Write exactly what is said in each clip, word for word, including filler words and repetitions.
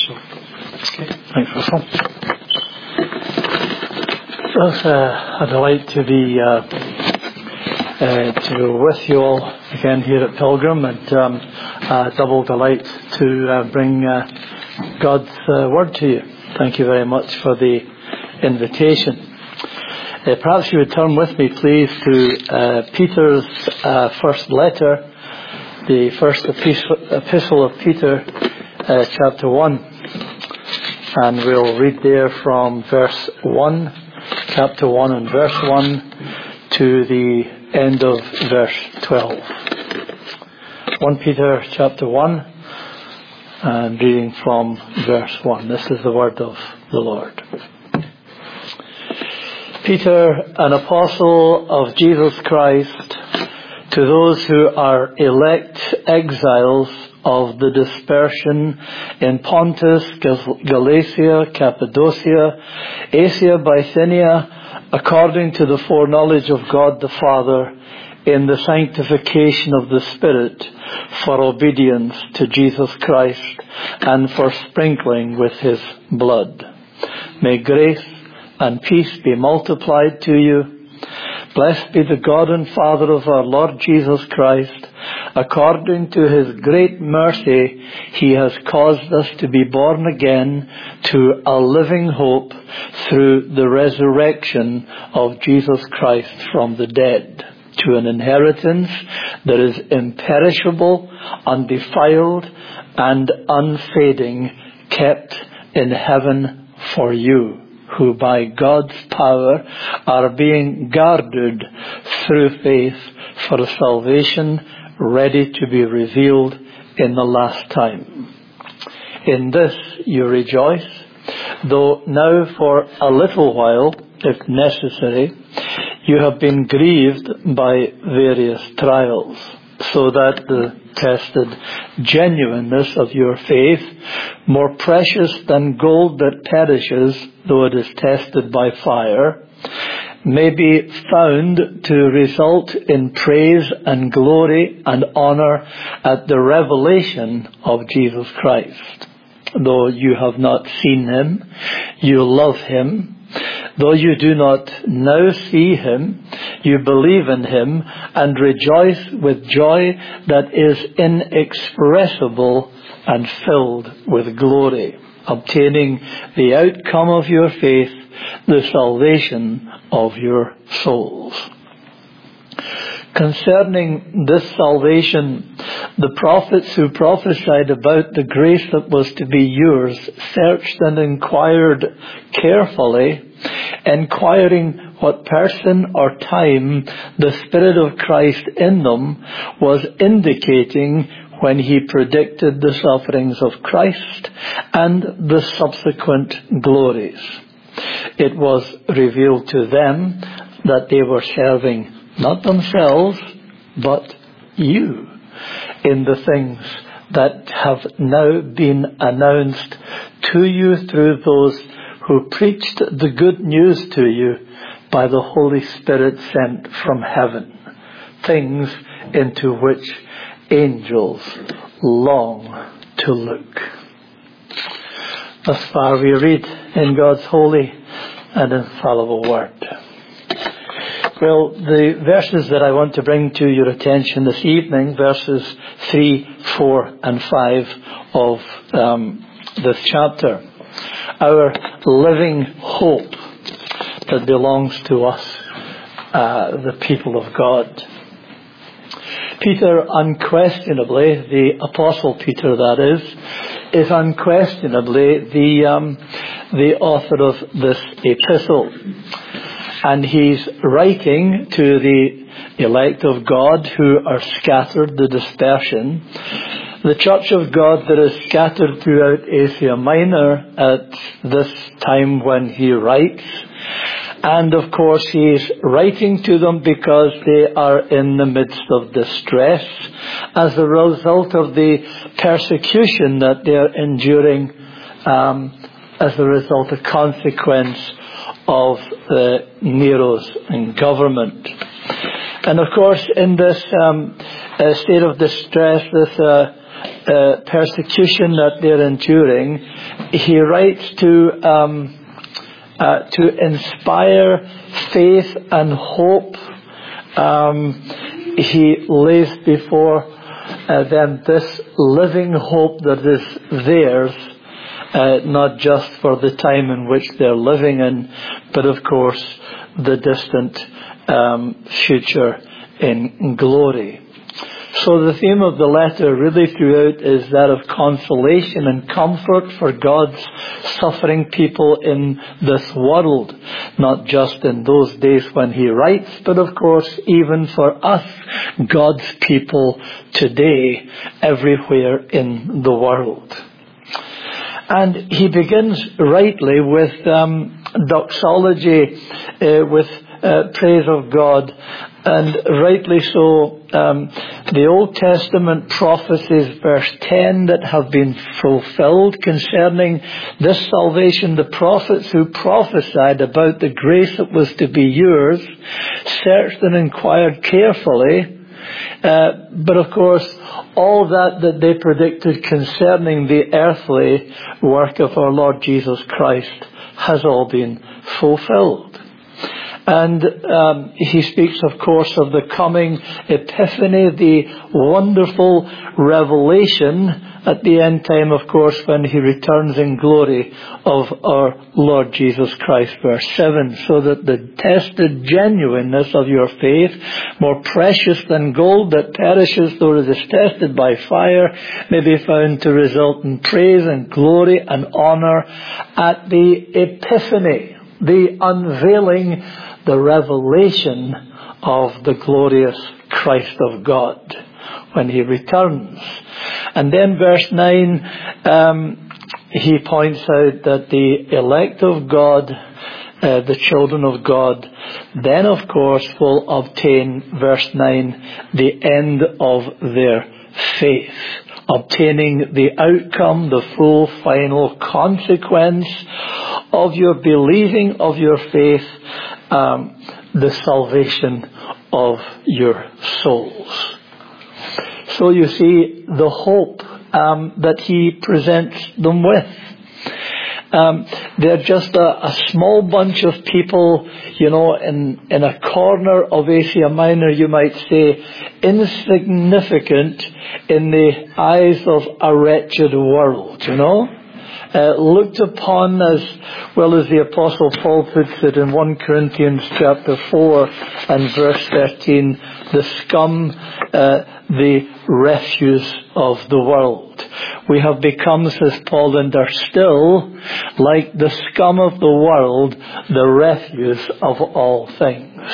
So, okay. Thanks, Russell. It's uh, a delight to be uh, uh, to with you all again here at Pilgrim, and um, a double delight to uh, bring uh, God's uh, Word to you. Thank you very much for the invitation. Uh, perhaps you would turn with me, please, to uh, Peter's uh, first letter, the first epistle of Peter, uh, chapter one. And we'll read there from verse one, chapter one and verse one, to the end of verse twelve. First Peter chapter one, and reading from verse one. This is the word of the Lord. Peter, an apostle of Jesus Christ, to those who are elect exiles of the dispersion in Pontus, Galatia, Cappadocia, Asia, Bithynia, according to the foreknowledge of God the Father, in the sanctification of the Spirit, for obedience to Jesus Christ, and for sprinkling with His blood. May grace and peace be multiplied to you. Blessed be the God and Father of our Lord Jesus Christ. According to His great mercy, He has caused us to be born again to a living hope through the resurrection of Jesus Christ from the dead, to an inheritance that is imperishable, undefiled, and unfading, kept in heaven for you, who by God's power are being guarded through faith for a salvation ready to be revealed in the last time. In this you rejoice, though now for a little while, if necessary, you have been grieved by various trials, so that the tested genuineness of your faith, more precious than gold that perishes, though it is tested by fire, may be found to result in praise and glory and honor at the revelation of Jesus Christ. Though you have not seen Him, you love Him. Though you do not now see Him, you believe in Him and rejoice with joy that is inexpressible and filled with glory, obtaining the outcome of your faith, the salvation of your souls. Concerning this salvation, the prophets who prophesied about the grace that was to be yours searched and inquired carefully, inquiring what person or time the Spirit of Christ in them was indicating when He predicted the sufferings of Christ and the subsequent glories. It was revealed to them that they were serving not themselves, but you, in the things that have now been announced to you through those who preached the good news to you by the Holy Spirit sent from heaven, things into which angels long to look. Thus far we read in God's holy and infallible word. Well, the verses that I want to bring to your attention this evening, verses three, four, and five of um, this chapter, our living hope that belongs to us, uh, the people of God. Peter, unquestionably, the Apostle Peter, that is, is unquestionably the um, the author of this epistle. And he's writing to the elect of God who are scattered, the dispersion, the church of God that is scattered throughout Asia Minor at this time when he writes. And of course he's writing to them because they are in the midst of distress as a result of the persecution that they are enduring um, as a result of consequence of the Nero's government. And of course in this um, uh, state of distress, this uh, uh, persecution that they're enduring, he writes to um, uh, to inspire faith and hope. Um, he lays before uh, them this living hope that is theirs, uh, not just for the time in which they're living in, but of course the distant um, future in glory. So the theme of the letter really throughout is that of consolation and comfort for God's suffering people in this world, not just in those days when he writes, but of course even for us, God's people today, everywhere in the world. And he begins rightly with um, doxology, uh, with uh, praise of God. And rightly so, um, the Old Testament prophecies, verse ten, that have been fulfilled concerning this salvation, the prophets who prophesied about the grace that was to be yours, searched and inquired carefully. Uh, but of course, all that that they predicted concerning the earthly work of our Lord Jesus Christ has all been fulfilled. And um, he speaks, of course, of the coming Epiphany, the wonderful revelation at the end time, of course, when he returns in glory of our Lord Jesus Christ. Verse seven, so that the tested genuineness of your faith, more precious than gold that perishes though it is tested by fire, may be found to result in praise and glory and honor at the Epiphany, the unveiling, the revelation of the glorious Christ of God when he returns. And then verse nine, um, he points out that the elect of God, uh, the children of God, then of course will obtain, verse nine, the end of their faith, obtaining the outcome, the full final consequence of your believing, of your faith, um, the salvation of your souls. So you see the hope um, that he presents them with. Um, they're just a, a small bunch of people, you know, in, in a corner of Asia Minor, you might say, insignificant in the eyes of a wretched world, you know. Uh, looked upon as, well, as the Apostle Paul puts it in First Corinthians chapter four and verse thirteen, the scum, uh, the refuse of the world. We have become, says Paul, and are still, like the scum of the world, the refuse of all things.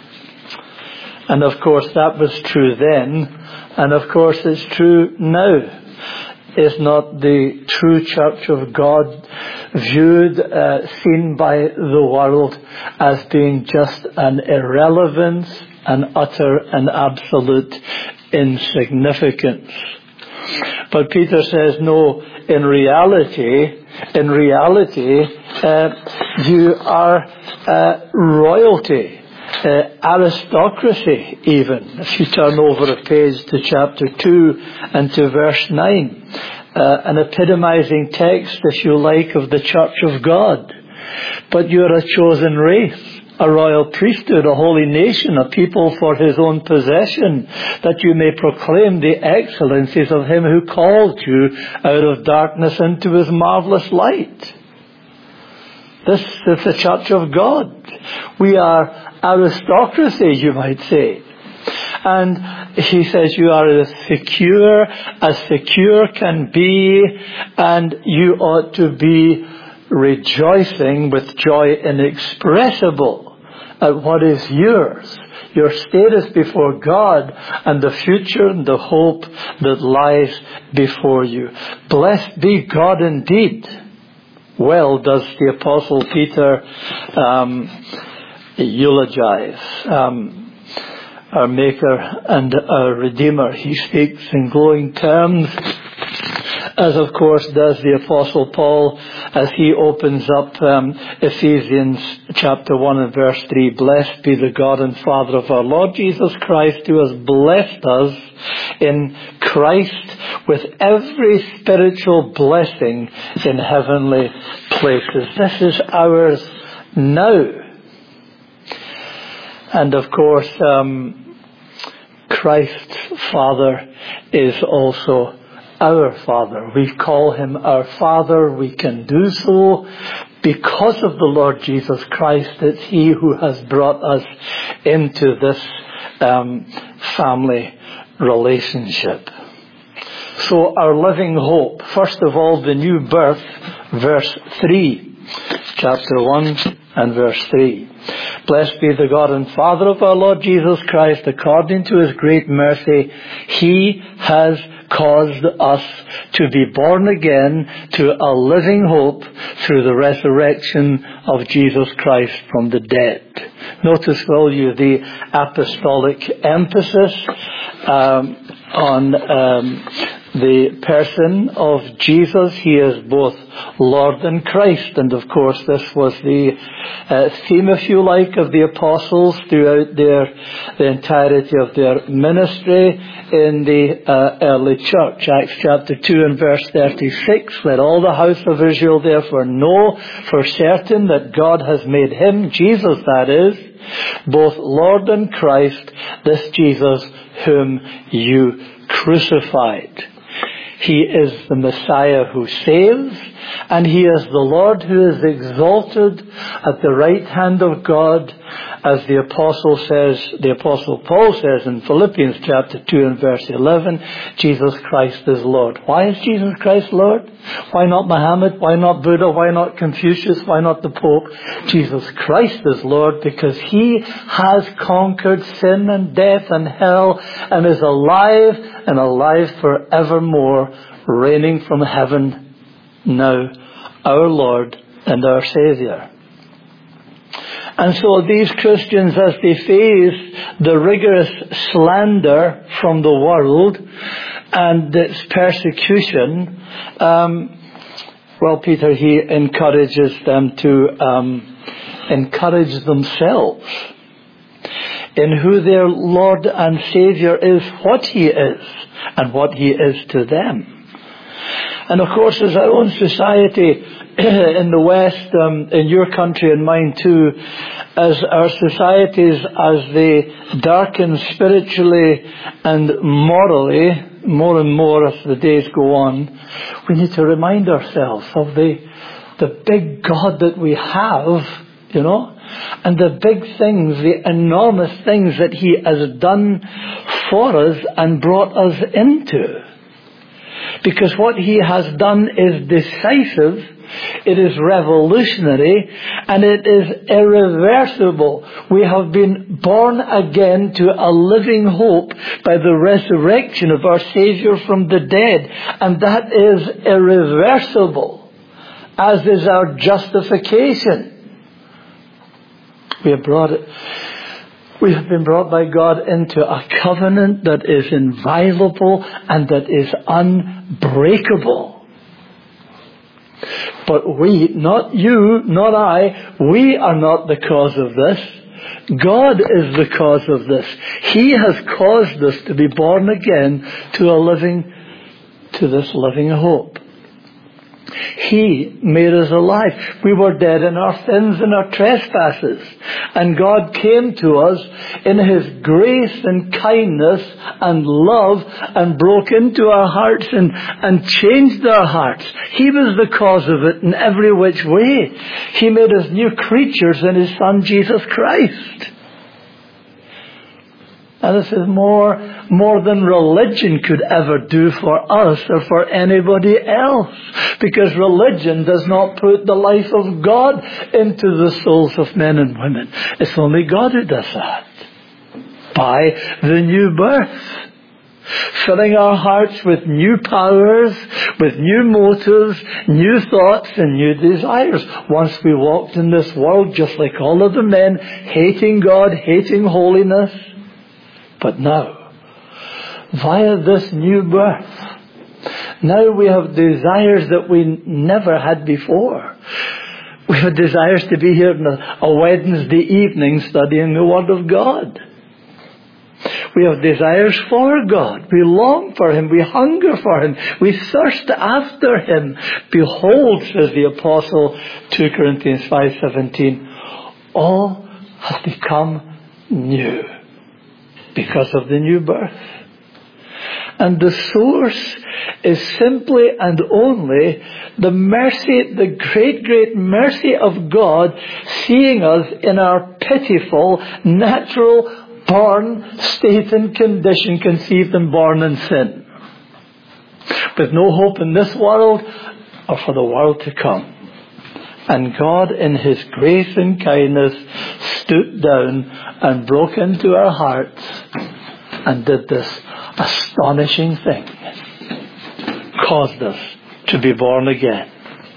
And of course that was true then, and of course it's true now. Is not the true church of God viewed, uh, seen by the world as being just an irrelevance, an utter and absolute insignificance? But Peter says, no, in reality, in reality, uh, you are uh, royalty. Uh, aristocracy even. If you turn over a page to chapter two and to verse nine, uh, an epitomizing text, if you like, of the church of God. But you're a chosen race, a royal priesthood, a holy nation, a people for his own possession, that you may proclaim the excellencies of him who called you out of darkness into his marvelous light. This is the church of God. We are aristocracy, you might say. And he says you are as secure as secure can be, and you ought to be rejoicing with joy inexpressible at what is yours, your status before God, and the future and the hope that lies before you. Blessed be God indeed. Well does the Apostle Peter um, eulogize um, our Maker and our Redeemer. He speaks in glowing terms as of course does the Apostle Paul as he opens up um, Ephesians chapter one and verse three. Blessed be the God and Father of our Lord Jesus Christ, who has blessed us in Christ with every spiritual blessing in heavenly places. This is ours now. And of course, um, Christ's Father is also our Father. We call him our Father. We can do so because of the Lord Jesus Christ. It's he who has brought us into this um, family relationship. So our living hope, first of all, the new birth, verse three, chapter one and verse three. Blessed be the God and Father of our Lord Jesus Christ. According to his great mercy, he has caused us to be born again to a living hope through the resurrection of Jesus Christ from the dead. Notice, will you, the apostolic emphasis um, on um, the person of Jesus. He is both Lord and Christ. And of course, this was the uh, theme, if you like, of the apostles throughout their the entirety of their ministry in the uh, early church. Acts chapter two and verse thirty-six. Let all the house of Israel therefore know for certain that God has made him, Jesus that is, both Lord and Christ, this Jesus whom you crucified. He is the Messiah who saves, and he is the Lord who is exalted at the right hand of God, as the apostle says, the apostle Paul says in Philippians chapter two and verse eleven, Jesus Christ is Lord. Why is Jesus Christ Lord? Why not Muhammad? Why not Buddha? Why not Confucius? Why not the Pope? Jesus Christ is Lord because he has conquered sin and death and hell and is alive and alive forevermore, reigning from heaven now, our Lord and our Saviour. And so these Christians, as they face the rigorous slander from the world and its persecution, um, well, Peter, he encourages them to um, encourage themselves in who their Lord and Saviour is, what he is, and what he is to them. And of course, as our own society in the West, um, in your country and mine too, as our societies, as they darken spiritually and morally, more and more as the days go on, we need to remind ourselves of the the big God that we have, you know, and the big things, the enormous things that he has done for us and brought us into. Because what he has done is decisive, it is revolutionary, and it is irreversible. We have been born again to a living hope by the resurrection of our Saviour from the dead. And that is irreversible, as is our justification. We have brought it. We have been brought by God into a covenant that is inviolable and that is unbreakable. But we, not you, not I, we are not the cause of this. God is the cause of this. He has caused us to be born again to a living, to this living hope. He made us alive. We were dead in our sins and our trespasses. And God came to us in his grace and kindness and love and broke into our hearts and, and changed our hearts. He was the cause of it in every which way. He made us new creatures in his Son Jesus Christ. And this is more, more than religion could ever do for us or for anybody else. Because religion does not put the life of God into the souls of men and women. It's only God who does that. By the new birth. Filling our hearts with new powers, with new motives, new thoughts and new desires. Once we walked in this world just like all of the men, hating God, hating holiness. But now, via this new birth, Now we have desires that we never had before. We have desires to be here on a, a Wednesday evening studying the Word of God. We have desires for God. We long for Him. We hunger for Him. We thirst after Him. Behold, says the Apostle, two Corinthians five seventeen, all has become new because of the new birth. And the source is simply and only the mercy, the great, great mercy of God, seeing us in our pitiful, natural, born state and condition, conceived and born in sin, with no hope in this world or for the world to come. And God, in His grace and kindness, stooped down and broke into our hearts and did this astonishing thing. Caused us to be born again.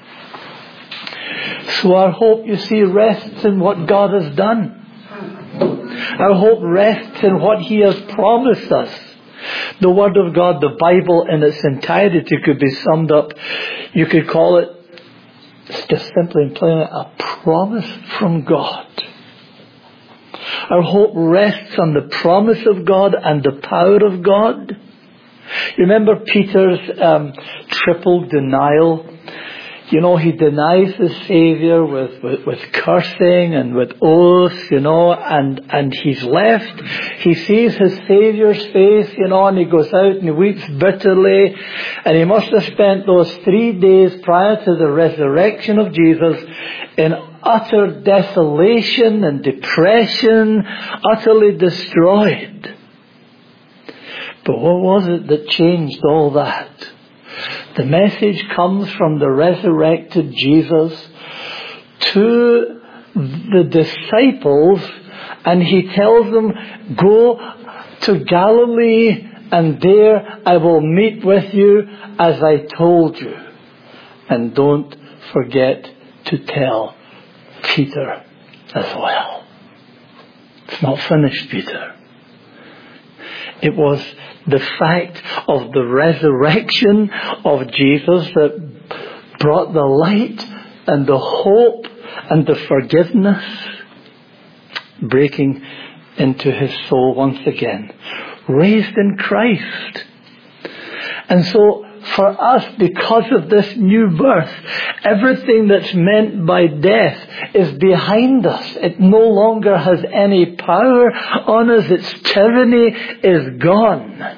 So our hope, you see, rests in what God has done. Our hope rests in what He has promised us. The Word of God, the Bible in its entirety, could be summed up. You could call it, just simply in plain, a promise from God. Our hope rests on the promise of God and the power of God. You remember Peter's um, triple denial? You know, he denies the Saviour with, with, with cursing and with oaths, you know, and, and he's left. He sees his Saviour's face, you know, and he goes out and he weeps bitterly. And he must have spent those three days prior to the resurrection of Jesus in utter desolation and depression, utterly destroyed. But what was it that changed all that? The message comes from the resurrected Jesus to the disciples, and He tells them, go to Galilee, and there I will meet with you as I told you. And don't forget to tell Peter as well. It's not finished, Peter. It was the fact of the resurrection of Jesus that brought the light and the hope and the forgiveness breaking into his soul once again. Raised in Christ. And so for us, because of this new birth, everything that's meant by death is behind us. It no longer has any power on us. Its tyranny is gone.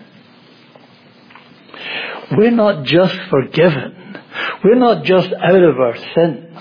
We're not just forgiven. We're not just out of our sins.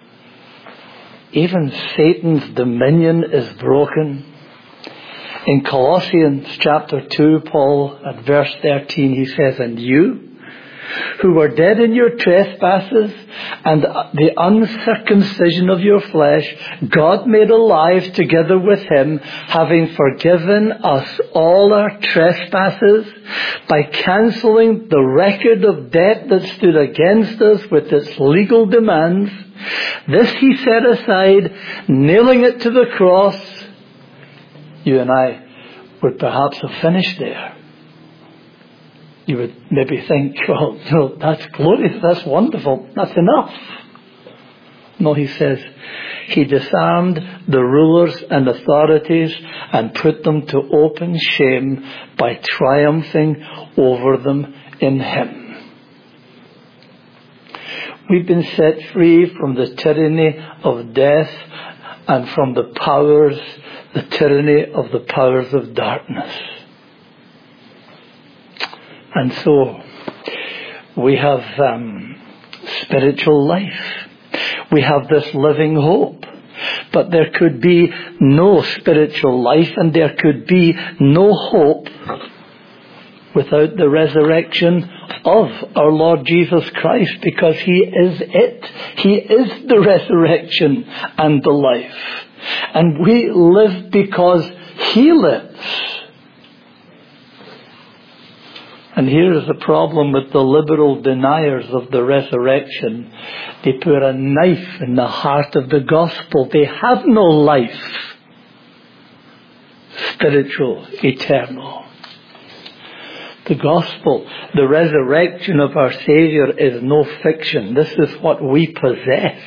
Even Satan's dominion is broken. In Colossians chapter two, Paul, at verse thirteen, he says, and you, who were dead in your trespasses and the uncircumcision of your flesh, God made alive together with Him, having forgiven us all our trespasses by cancelling the record of debt that stood against us with its legal demands. This He set aside, nailing it to the cross. You and I would perhaps have finished there. You would maybe think, well, you know, that's glorious, that's wonderful, that's enough. No, he says, He disarmed the rulers and authorities and put them to open shame by triumphing over them in Him. We've been set free from the tyranny of death and from the powers, the tyranny of the powers of darkness. And so we have um, spiritual life. We have this living hope. But there could be no spiritual life and there could be no hope without the resurrection of our Lord Jesus Christ, because He is it. He is the resurrection and the life. And we live because He lives. And here is the problem with the liberal deniers of the resurrection. They put a knife in the heart of the gospel. They have no life. Spiritual, eternal. The gospel, the resurrection of our Saviour is no fiction. This is what we possess.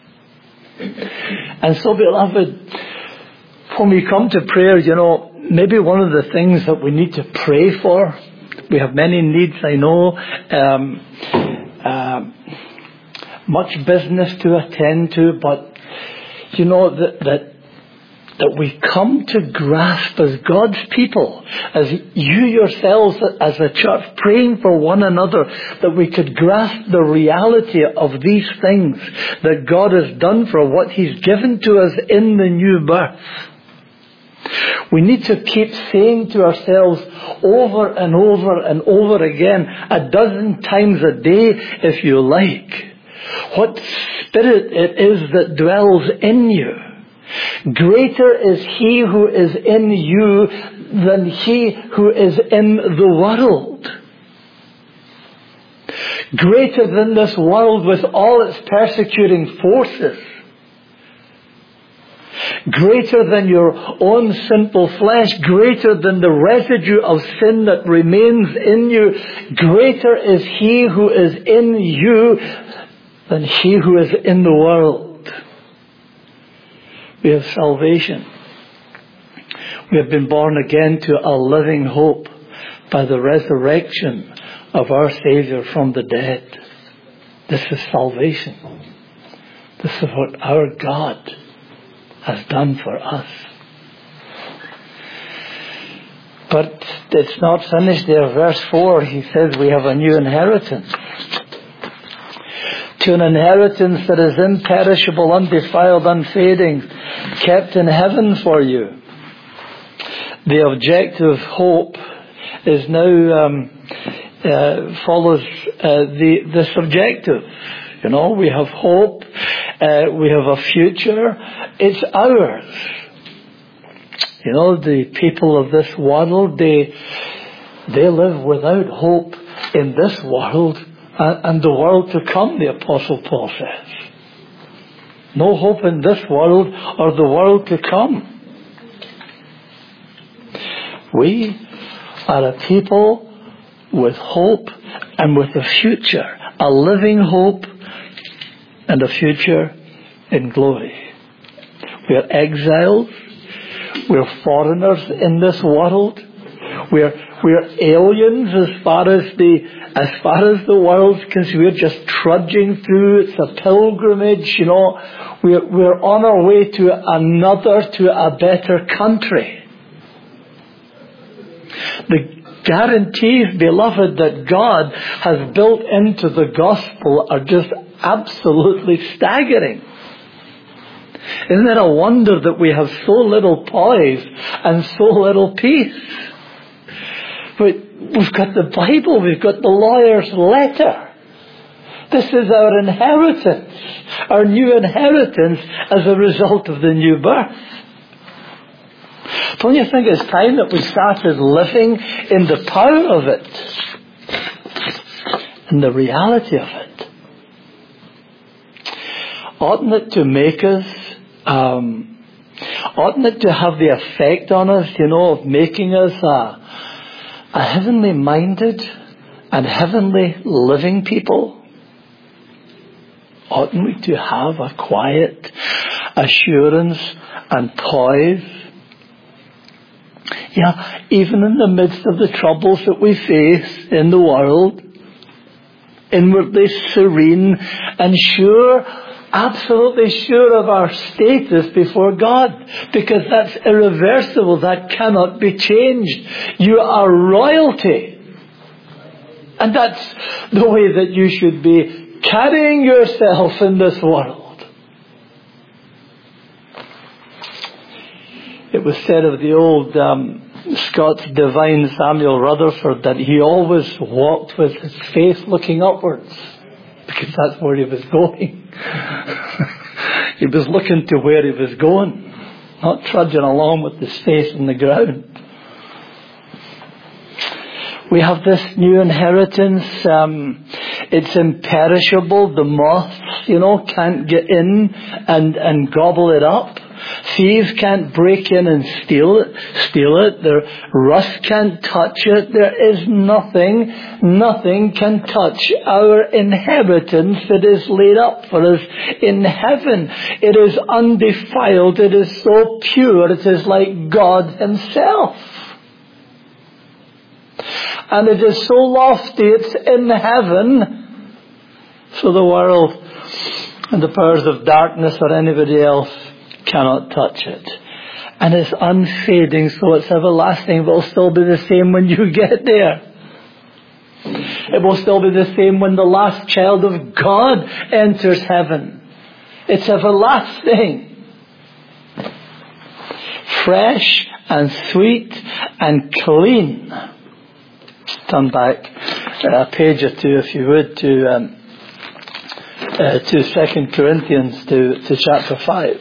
And so, beloved, when we come to prayer, you know, maybe one of the things that we need to pray for, we have many needs, I know, um, uh, much business to attend to, but, you know, that, that that we come to grasp as God's people, as you yourselves as a church, praying for one another, that we could grasp the reality of these things that God has done for what He's given to us in the new birth. We need to keep saying to ourselves over and over and over again, a dozen times a day if you like, what Spirit it is that dwells in you. Greater is He who is in you than he who is in the world. Greater than this world with all its persecuting forces. Greater than your own sinful flesh. Greater than the residue of sin that remains in you. Greater is He who is in you than he who is in the world. We have salvation. We have been born again to a living hope by the resurrection of our Saviour from the dead. This is salvation. This is what our God has done for us. But it's not finished there. Verse four, he says we have a new inheritance. To an inheritance that is imperishable, undefiled, unfading, kept in heaven for you. The objective hope is now um, uh, follows uh, the the subjective. You know, we have hope, uh, we have a future. It's ours. You know, the people of this world, they they live without hope in this world and the world to come, the Apostle Paul says. No hope in this world or the world to come. We are a people with hope and with a future. A living hope and a future in glory. We are exiles. We're foreigners in this world. We're we're aliens as far as the as far as the world's concerned. We're just trudging through. It's a pilgrimage, you know. We're we're on our way to another, to a better country. The guarantees, beloved, that God has built into the gospel are just absolutely staggering. Isn't it a wonder that we have so little poise and so little peace? But we've got the Bible, we've got the lawyer's letter. This is our inheritance, our new inheritance as a result of the new birth. Don't you think it's time that we started living in the power of it, in the reality of it? Oughtn't it to make us, um, oughtn't it to have the effect on us, you know, of making us a, a heavenly minded and heavenly living people? Oughtn't we to have a quiet assurance and poise? Yeah, even in the midst of the troubles that we face in the world, inwardly serene and sure, absolutely sure of our status before God, because that's irreversible, that cannot be changed. You are royalty. And that's the way that you should be carrying yourself in this world. It was said of the old um, Scots divine Samuel Rutherford that he always walked with his face looking upwards, because that's where he was going. He was looking to where he was going, not trudging along with his face on the ground. We have this new inheritance. Um, it's imperishable. The moths, you know, can't get in and, and gobble it up. Thieves can't break in and steal it, steal it. The rust can't touch it. There is nothing, nothing can touch our inheritance that is laid up for us in heaven. It is undefiled. It is so pure. It is like God Himself. And it is so lofty. It's in heaven. So the world and the powers of darkness or anybody else cannot touch it. And it's unfading, so it's everlasting. It will still be the same when you get there. It will still be the same when the last child of God enters heaven. It's everlasting. Fresh and sweet and clean. Turn back a page or two, if you would, to um, uh, to Second Corinthians, to, to chapter five.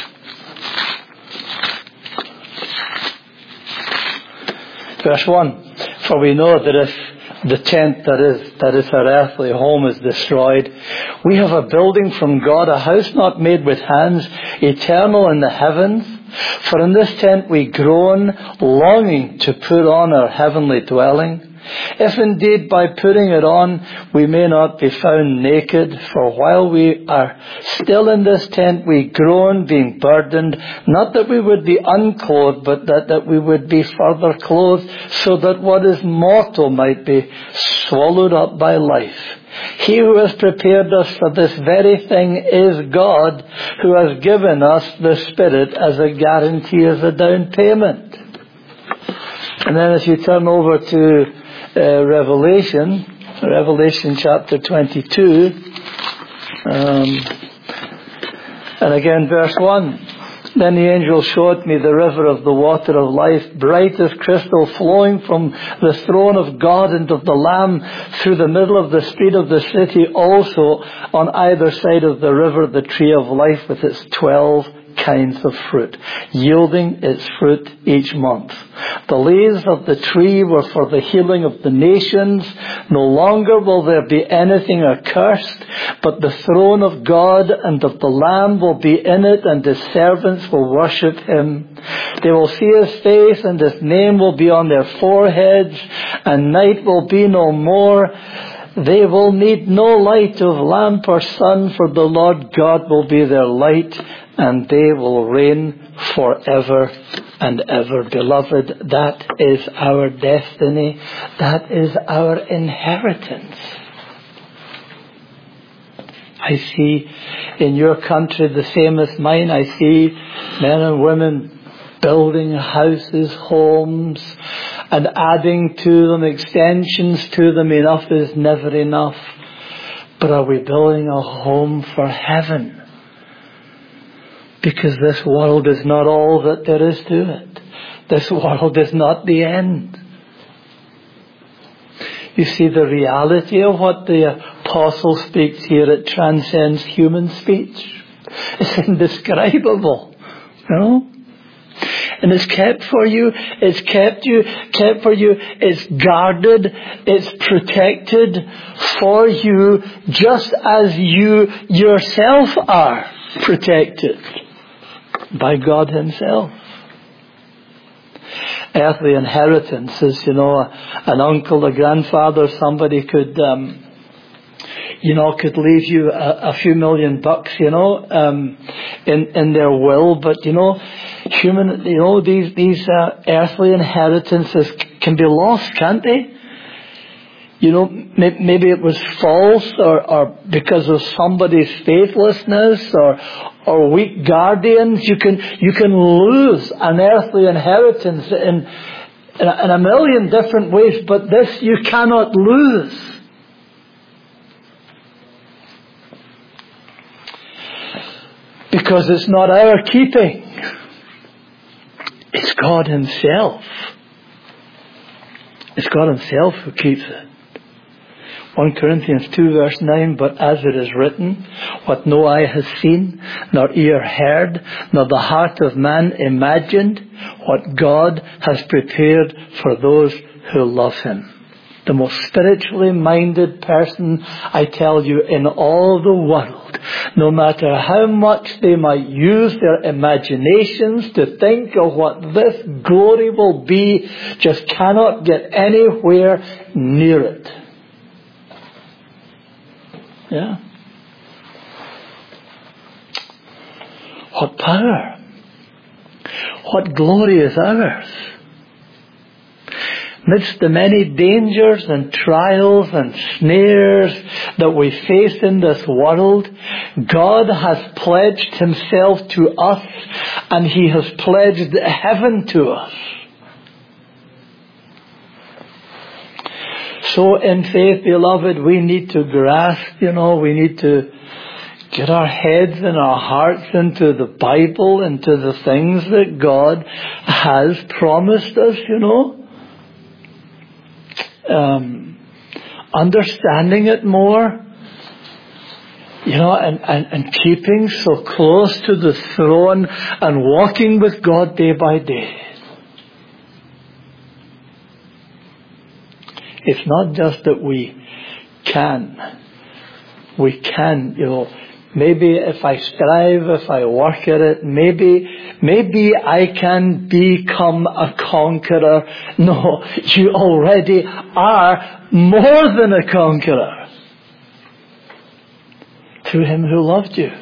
Verse one. For we know that if the tent that is that is our earthly home is destroyed, we have a building from God, a house not made with hands, eternal in the heavens. For in this tent we groan, longing to put on our heavenly dwelling. If indeed by putting it on we may not be found naked, for while we are still in this tent we groan, being burdened, not that we would be unclothed, but that, that we would be further clothed, so that what is mortal might be swallowed up by life. He who has prepared us for this very thing is God, who has given us the Spirit as a guarantee, as a down payment. And then as you turn over to uh, Revelation, Revelation chapter twenty-two, um, and again verse one. Then the angel showed me the river of the water of life, bright as crystal, flowing from the throne of God and of the Lamb through the middle of the street of the city. Also on either side of the river, the tree of life with its twelve kinds of fruit, yielding its fruit each month. The leaves of the tree were for the healing of the nations. No longer will there be anything accursed, but the throne of God and of the Lamb will be in it, and His servants will worship Him. They will see His face, and His name will be on their foreheads, and night will be no more. They will need no light of lamp or sun, for the Lord God will be their light, and they will reign forever and ever. Beloved, that is our destiny. That is our inheritance. I see in your country the same as mine. I see men and women building houses, homes, and adding to them, extensions to them. Enough is never enough. But are we building a home for heaven? Because this world is not all that there is to it. This world is not the end. You see, the reality of what the apostle speaks here, it transcends human speech. It's indescribable. You know? And it's kept for you, it's kept you, kept for you, it's guarded, it's protected for you, just as you yourself are protected by God Himself. Earthly inheritances, you know, an uncle, a grandfather, somebody could, um, you know, could leave you a, a few million bucks, you know, um, in in their will. But you know, human, you know, these these uh, earthly inheritances can be lost, can't they? You know, may, maybe it was false, or, or because of somebody's faithlessness, or or weak guardians. You can you can lose an earthly inheritance in in a, in a million different ways, but this you cannot lose. Because it's not our keeping. It's God Himself. It's God Himself who keeps it. First Corinthians two verse nine, but as it is written, what no eye has seen, nor ear heard, nor the heart of man imagined, what God has prepared for those who love Him. the most spiritually minded person, I tell you, in all the world, no matter how much they might use their imaginations to think of what this glory will be, just cannot get anywhere near it. Yeah. What power, what glory is ours. Amidst the many dangers and trials and snares that we face in this world, God has pledged himself to us, and he has pledged heaven to us. So in faith, beloved, we need to grasp, you know, we need to get our heads and our hearts into the Bible, into the things that God has promised us, you know. Um, understanding it more, you know, and, and, and keeping so close to the throne and walking with God day by day. It's not just that we can. We can, you know, maybe if I strive, if I work at it, maybe, maybe I can become a conqueror. No, you already are more than a conqueror. Through him who loved you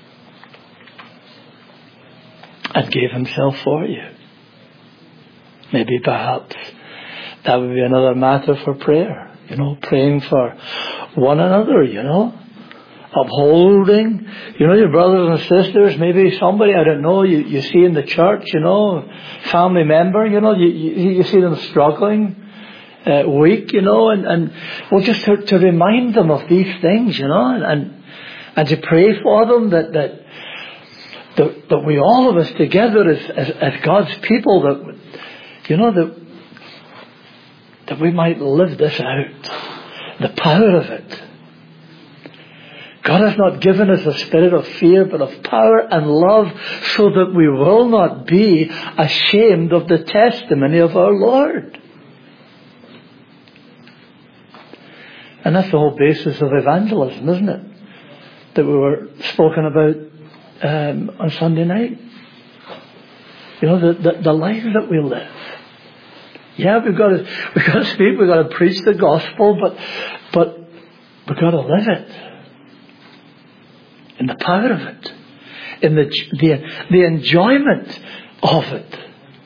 and gave himself for you. Maybe perhaps that would be another matter for prayer. You know, praying for one another, you know. Upholding, you know, your brothers and sisters, maybe somebody, I don't know, you, you see in the church, you know, family member, you know, you, you, you see them struggling, uh, weak, you know, and, and well, just to, to remind them of these things, you know, and, and to pray for them that, that, that, that we all of us together as, as, as God's people, that, you know, that, that we might live this out, the power of it. God has not given us a spirit of fear, but of power and love, so that we will not be ashamed of the testimony of our Lord. And that's the whole basis of evangelism, isn't it? That we were spoken about um, on Sunday night. You know, the, the, the life that we live. Yeah, we've got to we've got to speak, we've got to preach the gospel, but but we've got to live it. In the power of it, in the the, the enjoyment of it.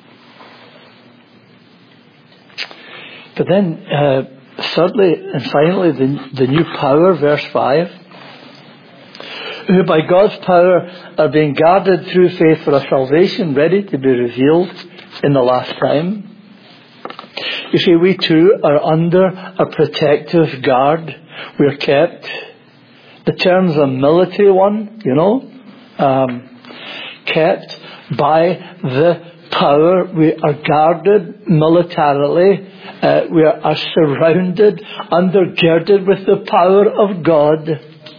But then, uh, thirdly and finally, the, the new power, verse five, who by God's power are being guarded through faith for a salvation ready to be revealed in the last time. You see, we too are under a protective guard. We are kept. The term's a military one, you know, um, kept by the power. We are guarded militarily. Uh, we are, are surrounded, undergirded with the power of God.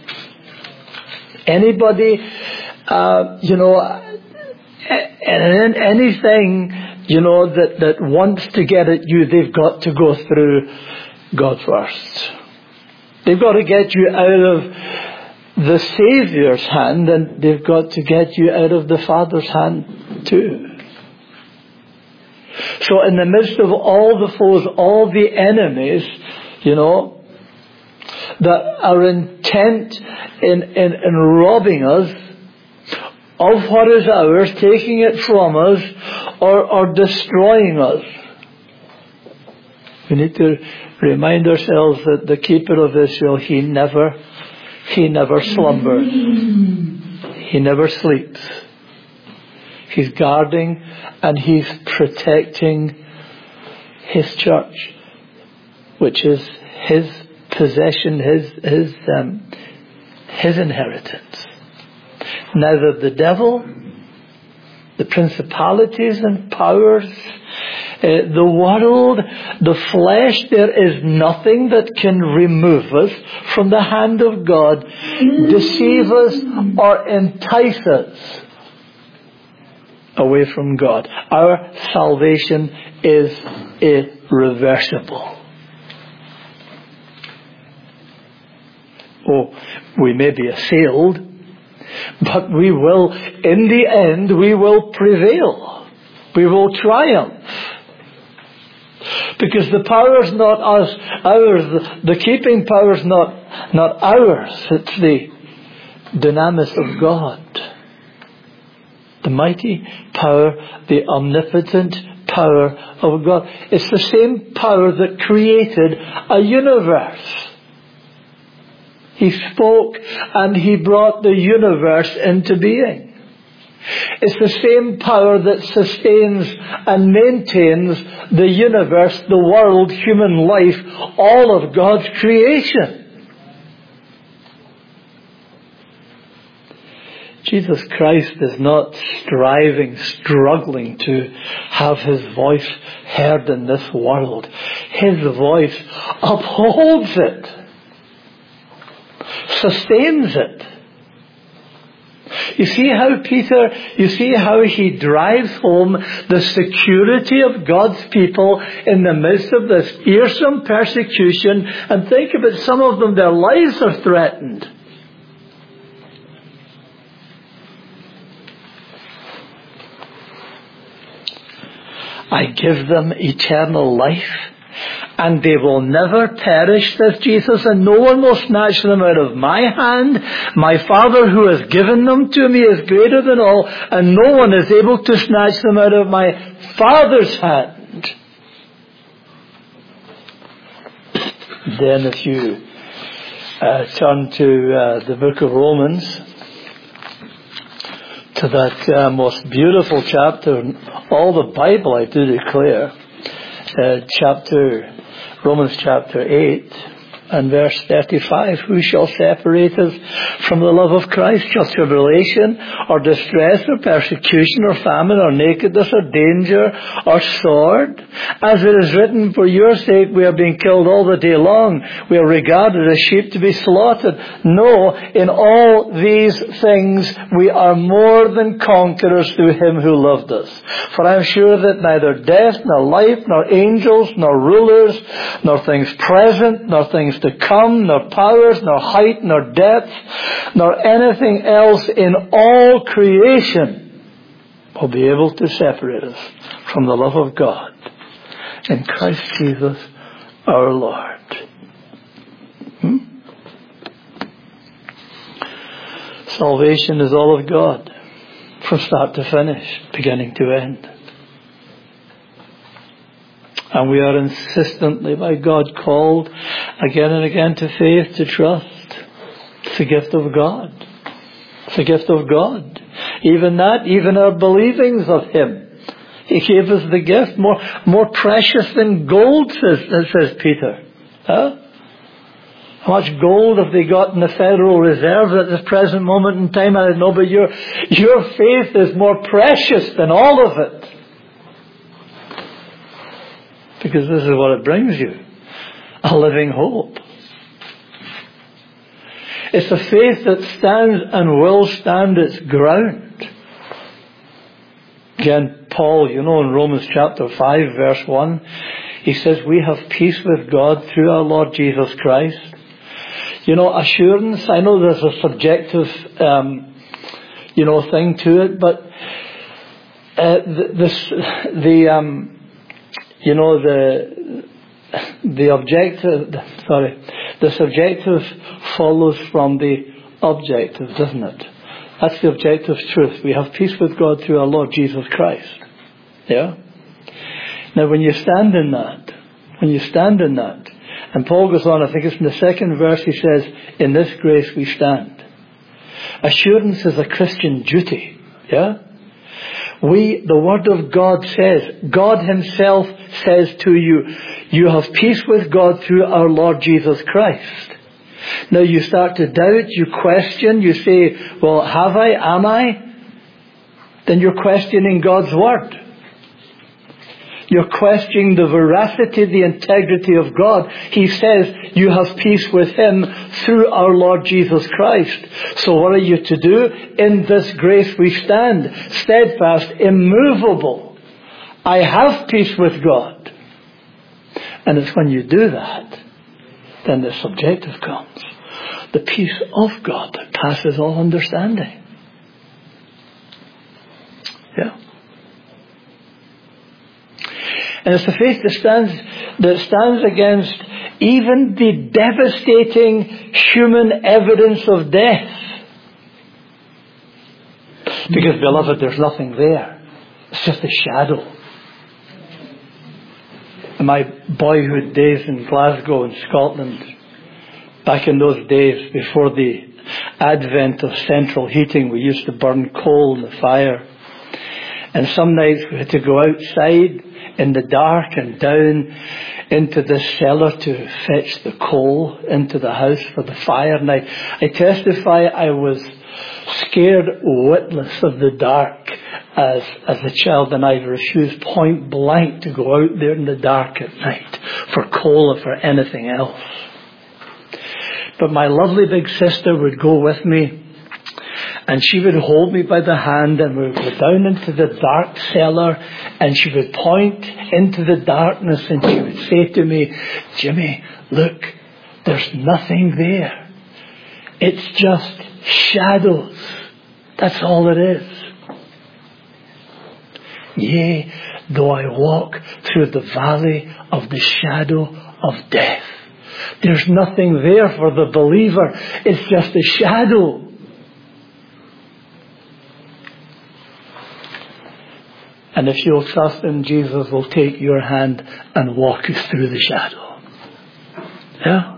Anybody, uh, you know, and anything, you know, that, that wants to get at you, they've got to go through God first. They've got to get you out of the Saviour's hand, and they've got to get you out of the Father's hand too. So in the midst of all the foes, all the enemies, you know, that are intent in, in, in robbing us of what is ours, taking it from us, or, or destroying us, we need to remind ourselves that the keeper of Israel, he never, he never slumbers. He never sleeps. He's guarding and he's protecting his church, which is his possession, his, his, um, his inheritance. Neither the devil, the principalities and powers, Uh, the world, the flesh, there is nothing that can remove us from the hand of God, deceive us or entice us away from God. Our salvation is irreversible. Oh, we may be assailed, but we will, in the end, we will prevail. We will triumph. Because the power is not us, ours. The, the keeping power is not, not ours. It's the dynamis of God. The mighty power, the omnipotent power of God. It's the same power that created a universe. He spoke and He brought the universe into being. It's the same power that sustains and maintains the universe, the world, human life, all of God's creation. Jesus Christ is not striving, struggling to have His voice heard in this world. His voice upholds it, sustains it. You see how Peter, you see how he drives home the security of God's people in the midst of this fearsome persecution. And think of it, some of them, their lives are threatened. I give them eternal life, and they will never perish, says Jesus, and no one will snatch them out of my hand. My Father who has given them to me is greater than all, and no one is able to snatch them out of my Father's hand. Then if you uh, turn to uh, the book of Romans, to that uh, most beautiful chapter in all the Bible, I do declare, uh, chapter, Romans chapter eight and verse thirty-five. Who shall separate us from the love of Christ? Shall tribulation or distress or persecution or famine or nakedness or danger or sword? As it is written, for your sake we are being killed all the day long. We are regarded as sheep to be slaughtered. No, in all these things we are more than conquerors through Him who loved us. For I am sure that neither death, nor life, nor angels, nor rulers, nor things present, nor things to come, nor powers, nor height, nor depth, nor anything else in all creation will be able to separate us from the love of God in Christ Jesus our Lord. Hmm? Salvation is all of God, from start to finish, beginning to end. And we are insistently by God called again and again to faith, to trust. It's a gift of God. It's a gift of God. Even that, even our believings of Him. He gave us the gift more, more precious than gold, says, says Peter. Huh? How much gold have they got in the Federal Reserve at this present moment in time? I don't know, but your, your faith is more precious than all of it. Because this is what it brings you. A living hope. It's a faith that stands and will stand its ground. Again, Paul, you know, in Romans chapter five, verse one, he says, we have peace with God through our Lord Jesus Christ. You know, assurance, I know there's a subjective, um, you know, thing to it, but uh, this, the, um, You know, the the objective, sorry, the subjective follows from the objective, doesn't it? That's the objective truth. We have peace with God through our Lord Jesus Christ. Yeah? Now, when you stand in that, when you stand in that, and Paul goes on, I think it's in the second verse, he says, in this grace we stand. Assurance is a Christian duty. Yeah? We, the Word of God says, God Himself says to you, you have peace with God through our Lord Jesus Christ. Now you start to doubt, you question, you say, well, have I, am I? Then you're questioning God's Word. You're questioning the veracity, the integrity of God. He says you have peace with Him through our Lord Jesus Christ. So what are you to do? In this grace we stand, steadfast, immovable. I have peace with God. And it's when you do that, then the subjective comes. the peace of God that passes all understanding. Yeah. And it's the faith that stands, that stands against even the devastating human evidence of death. Because, beloved, there's nothing there. It's just a shadow. In my boyhood days in Glasgow in Scotland, back in those days before the advent of central heating, we used to burn coal in the fire. And some nights we had to go outside in the dark and down into the cellar to fetch the coal into the house for the fire. And I, I testify I was scared witless of the dark as as a child, and I refused point blank to go out there in the dark at night for coal or for anything else. But my lovely big sister would go with me, and she would hold me by the hand, and we would go down into the dark cellar, and she would point into the darkness, and she would say to me, "Jimmy, look, there's nothing there. It's just shadows. That's all it is. Yea, though I walk through the valley of the shadow of death." There's nothing there for the believer. It's just a shadow. And if you'll trust in Jesus, will take your hand and walk you through the shadow. Yeah?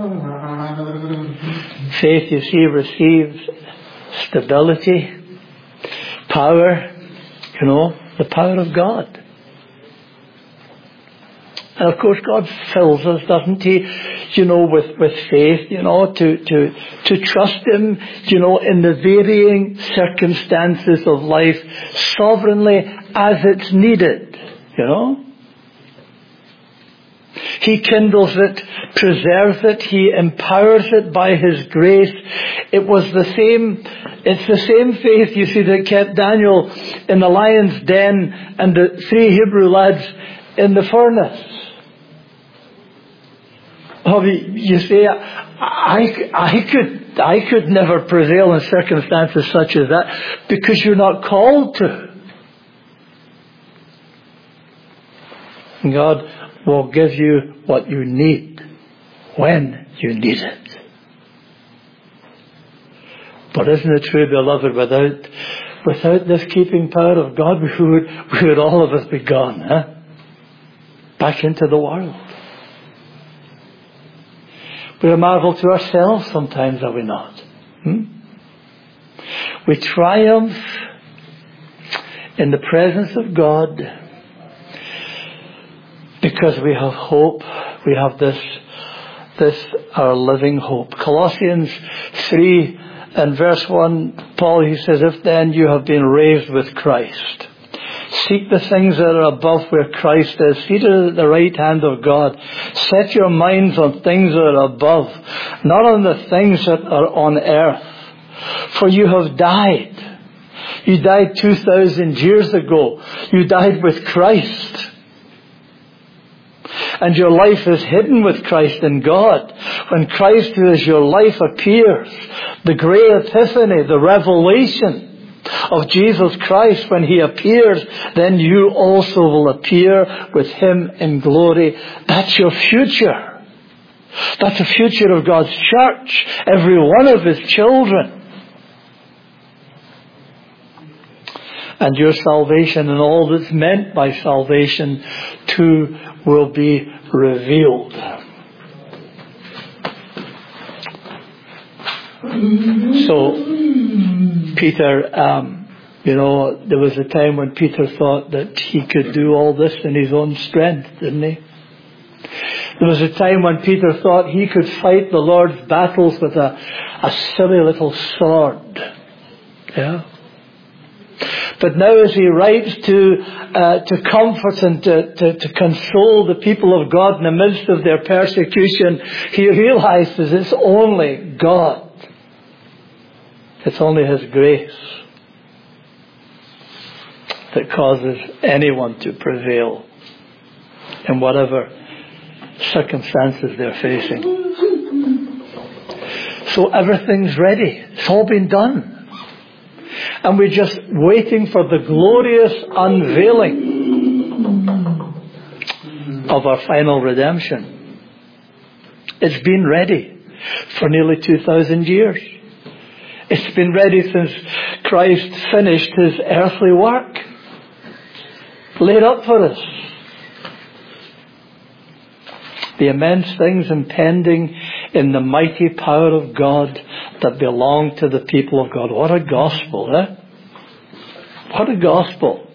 Faith, you see, receives stability, power, you know, the power of God. And of course God fills us, doesn't He, you know, with, with faith, you know, to, to, to trust Him, you know, in the varying circumstances of life, sovereignly as it's needed, you know. He kindles it, preserves it, He empowers it by His grace. It was the same, it's the same faith, you see, that kept Daniel in the lion's den and the three Hebrew lads in the furnace. Oh, you say, I, I could, I could never prevail in circumstances such as that, because you're not called to. And God will give you what you need when you need it. But isn't it true, beloved, without, without this keeping power of God, we would, we would all of us be gone, huh? Back into the world. We're a marvel to ourselves sometimes, are we not? Hmm? We triumph in the presence of God because we have hope. We have this, this our living hope. Colossians three and verse one, Paul, he says, "If then you have been raised with Christ, seek the things that are above where Christ is, seated at the right hand of God. Set your minds on things that are above, not on the things that are on earth. For you have died. You died two thousand years ago. You died with Christ. And your life is hidden with Christ in God. When Christ, who is your life, appears, the great epiphany, the revelation of Jesus Christ, when He appears, then you also will appear with Him in glory. That's your future. That's the future of God's church, every one of His children. And your salvation and all that's meant by salvation too will be revealed. So, Peter, um, you know, there was a time when Peter thought that he could do all this in his own strength, didn't he? There was a time when Peter thought he could fight the Lord's battles with a, a silly little sword. Yeah. But now as he writes to uh, to comfort and to, to, to console the people of God in the midst of their persecution, he realizes it's only God. It's only His grace that causes anyone to prevail in whatever circumstances they're facing. So everything's ready. It's all been done. And we're just waiting for the glorious unveiling of our final redemption. It's been ready for nearly two thousand years. It's been ready since Christ finished his earthly work, laid up for us. The immense things impending in the mighty power of God that belong to the people of God. What a gospel, eh? What a gospel.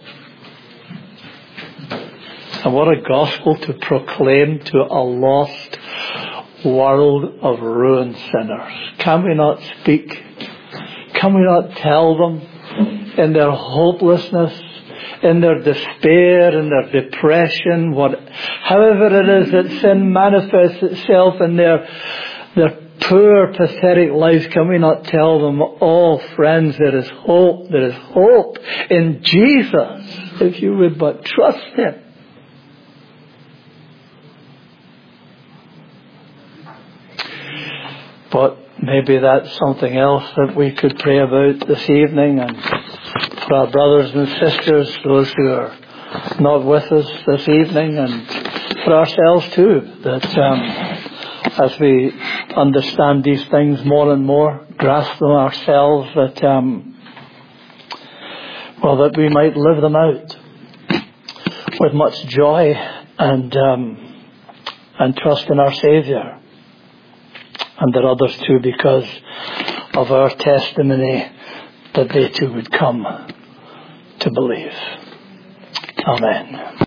And what a gospel to proclaim to a lost world of ruined sinners. Can we not speak? Can we not tell them in their hopelessness, in their despair, in their depression, what, however it is that sin manifests itself in their, their poor, pathetic lives, can we not tell them, oh friends, there is hope, there is hope in Jesus, if you would but trust him. But maybe that's something else that we could pray about this evening, and for our brothers and sisters, those who are not with us this evening, and for ourselves too, that um, as we understand these things more and more, grasp them ourselves, that um, well, that we might live them out with much joy and um, and trust in our Saviour. And that others too, because of our testimony, that they too would come to believe. Amen.